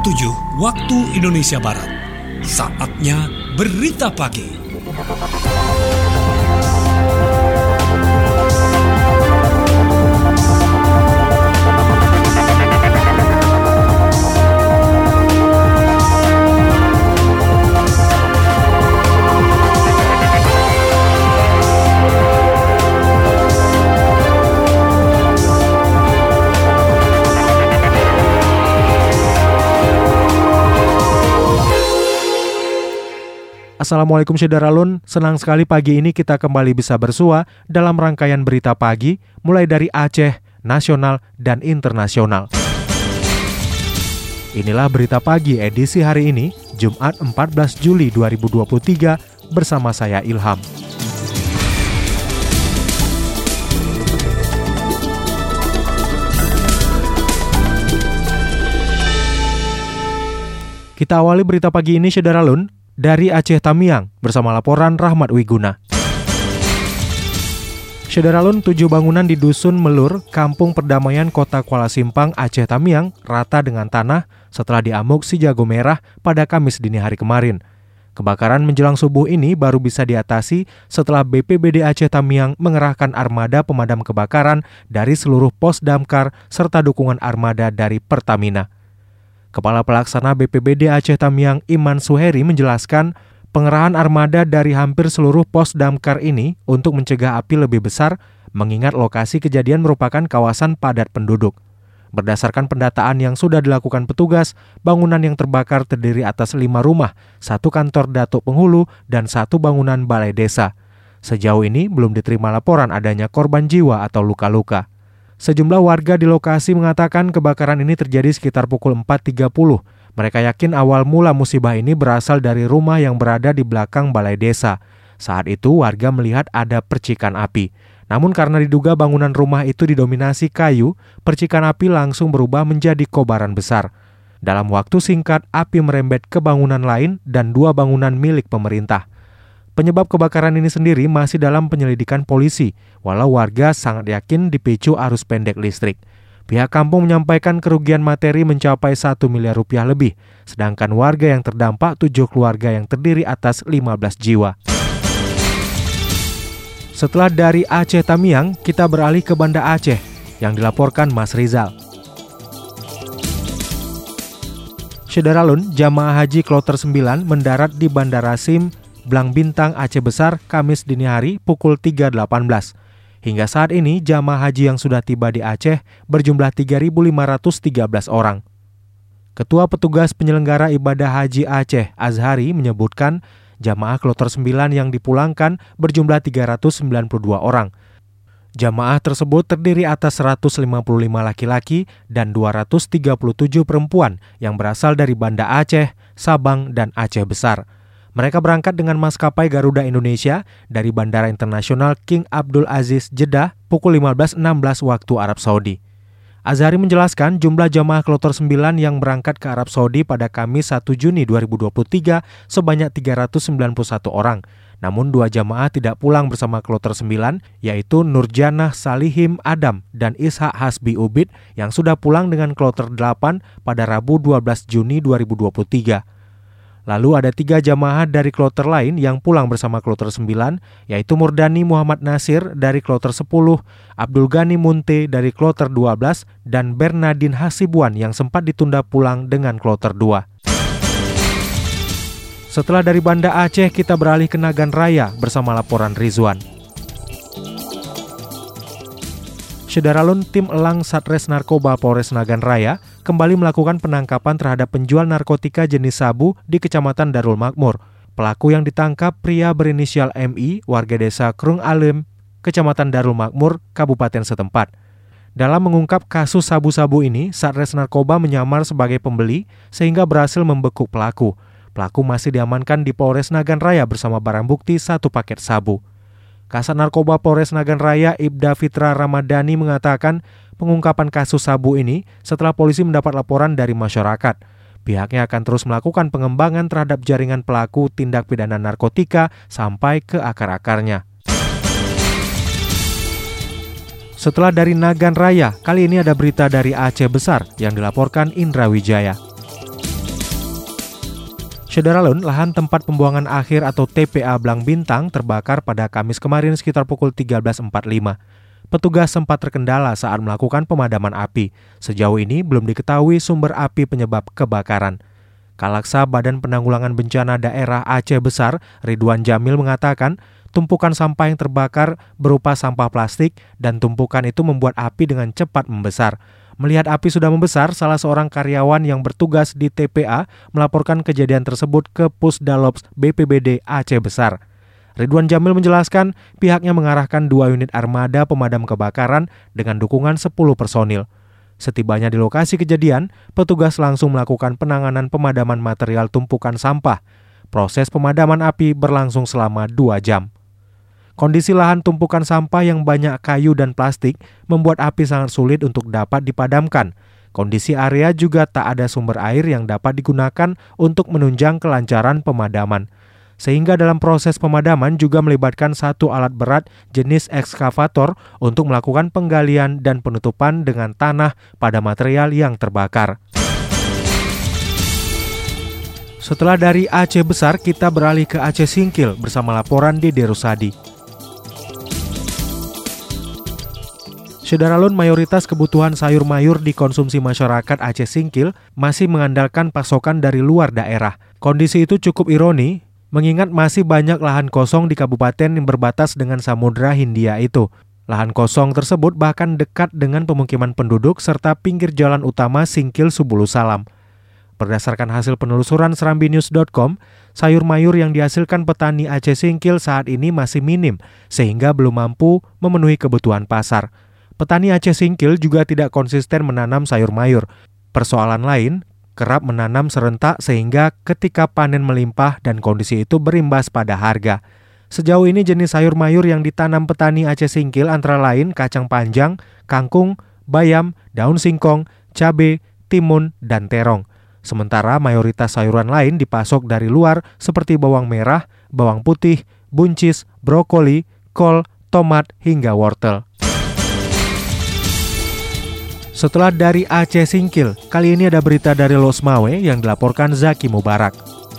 7 waktu Indonesia Barat. Saatnya Berita Pagi. Assalamualaikum Syederalun, senang sekali pagi ini kita kembali bisa bersua dalam rangkaian berita pagi mulai dari Aceh, nasional, dan internasional. Inilah berita pagi edisi hari ini, Jumat 14 Juli 2023 bersama saya Ilham. Kita awali berita pagi ini Syederalun dari Aceh Tamiang bersama laporan Rahmat Wiguna. Syederalun, 7 bangunan di Dusun Melur, Kampung Perdamaian Kota Kuala Simpang, Aceh Tamiang rata dengan tanah setelah diamuk si jago merah pada Kamis dini hari kemarin. Kebakaran menjelang subuh ini baru bisa diatasi setelah BPBD Aceh Tamiang mengerahkan armada pemadam kebakaran dari seluruh pos damkar serta dukungan armada dari Pertamina. Kepala Pelaksana BPBD Aceh Tamiang Iman Suheri menjelaskan pengerahan armada dari hampir seluruh pos damkar ini untuk mencegah api lebih besar mengingat lokasi kejadian merupakan kawasan padat penduduk. Berdasarkan pendataan yang sudah dilakukan petugas, bangunan yang terbakar terdiri atas 5 rumah, 1 kantor datuk penghulu, dan 1 bangunan balai desa. Sejauh ini belum diterima laporan adanya korban jiwa atau luka-luka. Sejumlah warga di lokasi mengatakan kebakaran ini terjadi sekitar pukul 4.30. Mereka yakin awal mula musibah ini berasal dari rumah yang berada di belakang balai desa. Saat itu warga melihat ada percikan api. Namun karena diduga bangunan rumah itu didominasi kayu, percikan api langsung berubah menjadi kobaran besar. Dalam waktu singkat, api merembet ke bangunan lain dan 2 bangunan milik pemerintah. Penyebab kebakaran ini sendiri masih dalam penyelidikan polisi, walau warga sangat yakin dipicu arus pendek listrik. Pihak kampung menyampaikan kerugian materi mencapai 1 miliar rupiah lebih, sedangkan warga yang terdampak 7 keluarga yang terdiri atas 15 jiwa. Setelah dari Aceh Tamiang, kita beralih ke Banda Aceh, yang dilaporkan Mas Rizal. Syederalun, jamaah haji Kloter 9 mendarat di Bandara Sim Blang Bintang Aceh Besar Kamis dini hari pukul 3.18. Hingga saat ini jamaah haji yang sudah tiba di Aceh berjumlah 3.513 orang. Ketua Petugas Penyelenggara Ibadah Haji Aceh Azhari menyebutkan jamaah Kloter 9 yang dipulangkan berjumlah 392 orang. Jamaah tersebut terdiri atas 155 laki-laki dan 237 perempuan yang berasal dari Banda Aceh, Sabang, dan Aceh Besar. Mereka berangkat dengan maskapai Garuda Indonesia dari Bandara Internasional King Abdul Aziz Jeddah pukul 15.16 waktu Arab Saudi. Azhari menjelaskan jumlah jamaah Kloter 9 yang berangkat ke Arab Saudi pada Kamis 1 Juni 2023 sebanyak 391 orang. Namun 2 jamaah tidak pulang bersama Kloter 9, yaitu Nurjanah Salihim Adam dan Ishak Hasbi Ubid yang sudah pulang dengan Kloter 8 pada Rabu 12 Juni 2023. Lalu ada 3 jamaah dari kloter lain yang pulang bersama Kloter 9, yaitu Murdani Muhammad Nasir dari Kloter 10, Abdul Ghani Munte dari Kloter 12, dan Bernardin Hasibuan yang sempat ditunda pulang dengan Kloter 2. Setelah dari Banda Aceh, kita beralih ke Nagan Raya bersama laporan Rizwan. Syederalun, tim Elang Satres Narkoba Polres Nagan Raya kembali melakukan penangkapan terhadap penjual narkotika jenis sabu di Kecamatan Darul Makmur. Pelaku yang ditangkap pria berinisial MI, warga desa Krung Alim, Kecamatan Darul Makmur, Kabupaten setempat. Dalam mengungkap kasus sabu-sabu ini, Satres Narkoba menyamar sebagai pembeli sehingga berhasil membekuk pelaku. Pelaku masih diamankan di Polres Nagan Raya bersama barang bukti 1 paket sabu. Kasat Narkoba Polres Nagan Raya Ibda Fitra Ramadhani mengatakan pengungkapan kasus sabu ini setelah polisi mendapat laporan dari masyarakat. Pihaknya akan terus melakukan pengembangan terhadap jaringan pelaku tindak pidana narkotika sampai ke akar-akarnya. Setelah dari Nagan Raya, kali ini ada berita dari Aceh Besar yang dilaporkan Indra Wijaya. Syederalun, lahan tempat pembuangan akhir atau TPA Blang Bintang terbakar pada Kamis kemarin sekitar pukul 13.45. Petugas sempat terkendala saat melakukan pemadaman api. Sejauh ini belum diketahui sumber api penyebab kebakaran. Kalaksa Badan Penanggulangan Bencana Daerah Aceh Besar, Ridwan Jamil mengatakan, tumpukan sampah yang terbakar berupa sampah plastik dan tumpukan itu membuat api dengan cepat membesar. Melihat api sudah membesar, salah seorang karyawan yang bertugas di TPA melaporkan kejadian tersebut ke Pusdalops BPBD Aceh Besar. Ridwan Jamil menjelaskan pihaknya mengarahkan 2 unit armada pemadam kebakaran dengan dukungan 10 personil. Setibanya di lokasi kejadian, petugas langsung melakukan penanganan pemadaman material tumpukan sampah. Proses pemadaman api berlangsung selama 2 jam. Kondisi lahan tumpukan sampah yang banyak kayu dan plastik membuat api sangat sulit untuk dapat dipadamkan. Kondisi area juga tak ada sumber air yang dapat digunakan untuk menunjang kelancaran pemadaman. Sehingga dalam proses pemadaman juga melibatkan 1 alat berat jenis ekskavator untuk melakukan penggalian dan penutupan dengan tanah pada material yang terbakar. Setelah dari Aceh Besar, kita beralih ke Aceh Singkil bersama laporan Dede Rusadi. Syederalun, mayoritas kebutuhan sayur mayur dikonsumsi masyarakat Aceh Singkil masih mengandalkan pasokan dari luar daerah. Kondisi itu cukup ironi, mengingat masih banyak lahan kosong di kabupaten yang berbatas dengan Samudra Hindia itu. Lahan kosong tersebut bahkan dekat dengan pemukiman penduduk serta pinggir jalan utama Singkil Subulu Salam. Berdasarkan hasil penelusuran serambinews.com, sayur mayur yang dihasilkan petani Aceh Singkil saat ini masih minim, sehingga belum mampu memenuhi kebutuhan pasar. Petani Aceh Singkil juga tidak konsisten menanam sayur mayur. Persoalan lain, kerap menanam serentak sehingga ketika panen melimpah dan kondisi itu berimbas pada harga. Sejauh ini jenis sayur mayur yang ditanam petani Aceh Singkil antara lain kacang panjang, kangkung, bayam, daun singkong, cabai, timun, dan terong. Sementara mayoritas sayuran lain dipasok dari luar seperti bawang merah, bawang putih, buncis, brokoli, kol, tomat, hingga wortel. Setelah dari Aceh Singkil, kali ini ada berita dari Losmawe yang dilaporkan Zaki Mubarak.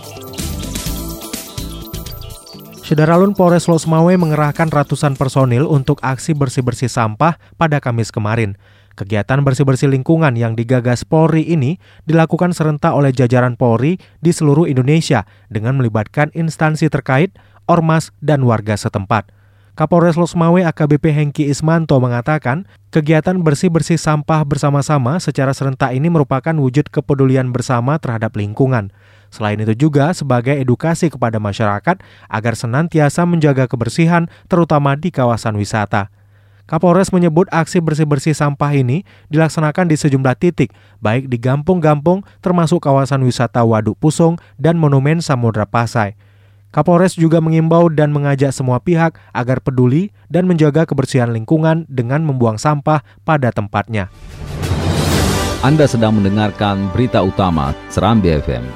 Syederalun, Polres Losmawe mengerahkan ratusan personil untuk aksi bersih-bersih sampah pada Kamis kemarin. Kegiatan bersih-bersih lingkungan yang digagas Polri ini dilakukan serentak oleh jajaran Polri di seluruh Indonesia dengan melibatkan instansi terkait, ormas, dan warga setempat. Kapolres Losmawe AKBP Hengki Ismanto mengatakan, kegiatan bersih-bersih sampah bersama-sama secara serentak ini merupakan wujud kepedulian bersama terhadap lingkungan. Selain itu juga sebagai edukasi kepada masyarakat agar senantiasa menjaga kebersihan terutama di kawasan wisata. Kapolres menyebut aksi bersih-bersih sampah ini dilaksanakan di sejumlah titik, baik di Gampung-Gampung termasuk kawasan wisata Waduk Pusong dan Monumen Samudra Pasai. Kapolres juga mengimbau dan mengajak semua pihak agar peduli dan menjaga kebersihan lingkungan dengan membuang sampah pada tempatnya. Anda sedang mendengarkan berita utama Serambi FM.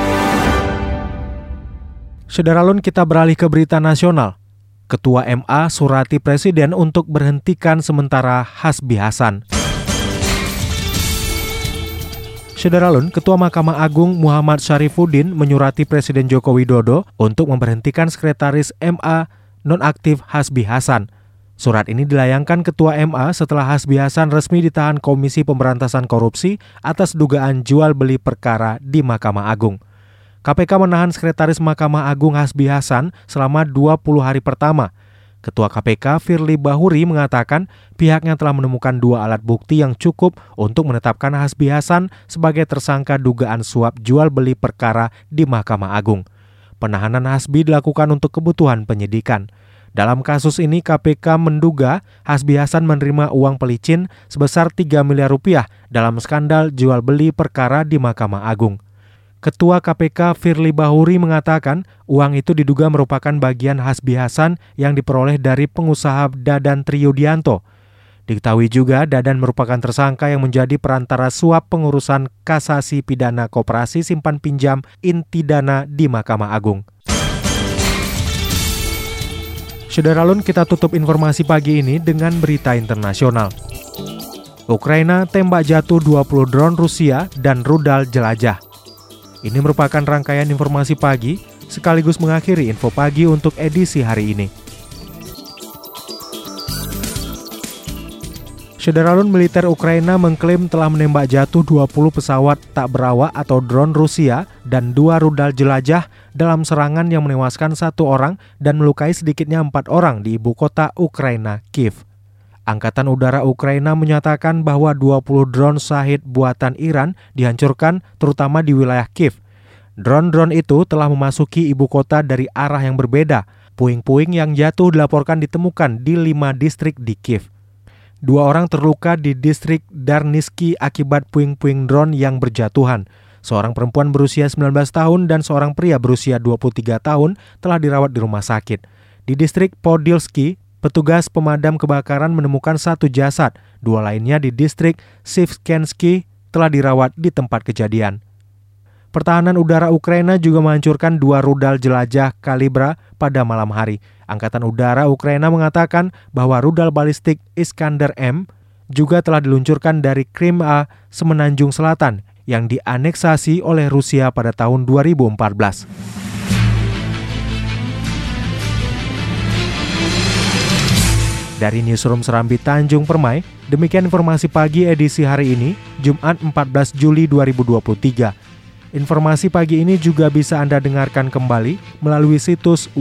Syederalun, kita beralih ke berita nasional. Ketua MA surati Presiden untuk berhentikan sementara Hasbi Hasan. Syederalun, Ketua Mahkamah Agung Muhammad Syarifuddin menyurati Presiden Joko Widodo untuk memberhentikan Sekretaris MA nonaktif Hasbi Hasan. Surat ini dilayangkan Ketua MA setelah Hasbi Hasan resmi ditahan Komisi Pemberantasan Korupsi atas dugaan jual beli perkara di Mahkamah Agung. KPK menahan Sekretaris Mahkamah Agung Hasbi Hasan selama 20 hari pertama. Ketua KPK Firly Bahuri mengatakan pihaknya telah menemukan 2 alat bukti yang cukup untuk menetapkan Hasbi Hasan sebagai tersangka dugaan suap jual beli perkara di Mahkamah Agung. Penahanan Hasbi dilakukan untuk kebutuhan penyidikan. Dalam kasus ini KPK menduga Hasbi Hasan menerima uang pelicin sebesar 3 miliar rupiah dalam skandal jual beli perkara di Mahkamah Agung. Ketua KPK Firly Bahuri mengatakan uang itu diduga merupakan bagian Hasbi Hasan yang diperoleh dari pengusaha Dadan Triyudianto. Diketahui juga Dadan merupakan tersangka yang menjadi perantara suap pengurusan kasasi pidana koperasi simpan pinjam Intidana di Mahkamah Agung. Syederalun, kita tutup informasi pagi ini dengan berita internasional. Ukraina tembak jatuh 20 drone Rusia dan rudal jelajah. Ini merupakan rangkaian informasi pagi, sekaligus mengakhiri info pagi untuk edisi hari ini. Syederalun militer Ukraina mengklaim telah menembak jatuh 20 pesawat tak berawak atau drone Rusia dan 2 rudal jelajah dalam serangan yang menewaskan 1 orang dan melukai sedikitnya 4 orang di ibu kota Ukraina, Kiev. Angkatan Udara Ukraina menyatakan bahwa 20 drone Shahid buatan Iran dihancurkan terutama di wilayah Kiev. Drone-drone itu telah memasuki ibu kota dari arah yang berbeda. Puing-puing yang jatuh dilaporkan ditemukan di 5 distrik di Kiev. 2 orang terluka di distrik Darnitsky akibat puing-puing drone yang berjatuhan. Seorang perempuan berusia 19 tahun dan seorang pria berusia 23 tahun telah dirawat di rumah sakit. Di distrik Podilsky, petugas pemadam kebakaran menemukan 1 jasad. 2 lainnya di distrik Shevchensky telah dirawat di tempat kejadian. Pertahanan udara Ukraina juga menghancurkan 2 rudal jelajah Kalibra pada malam hari. Angkatan Udara Ukraina mengatakan bahwa rudal balistik Iskander-M juga telah diluncurkan dari Crimea Semenanjung Selatan yang dianeksasi oleh Rusia pada tahun 2014. Dari Newsroom Serambi Tanjung Permai, demikian informasi pagi edisi hari ini, Jumat 14 Juli 2023. Informasi pagi ini juga bisa Anda dengarkan kembali melalui situs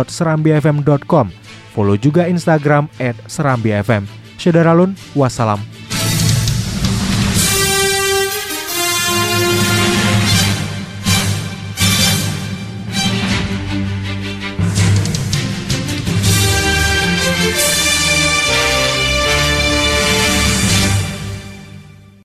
www.serambifm.com. Follow juga Instagram @serambifm. Syederalun, wassalam.